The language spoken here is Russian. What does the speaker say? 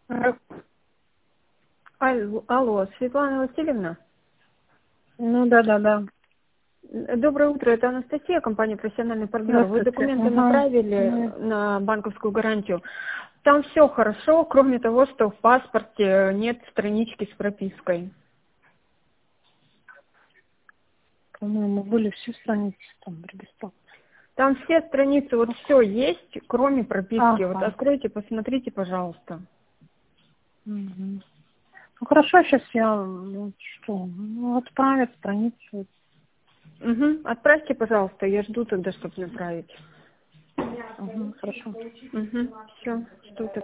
Алло, Светлана Васильевна? Ну да. Доброе утро, это Анастасия, компания «Профессиональный партнер». Вы документы направили на банковскую гарантию. Там все хорошо, кроме того, что в паспорте нет странички с пропиской. По-моему, были все страницы там регистрации. Там все страницы, вот все есть, кроме прописки. Вот Ага. откройте, посмотрите, пожалуйста. Угу. Ну хорошо, сейчас я отправят страницу. Угу. Отправьте, пожалуйста, я жду тогда, чтобы направить. Угу, хорошо. Угу. Все, жду тогда.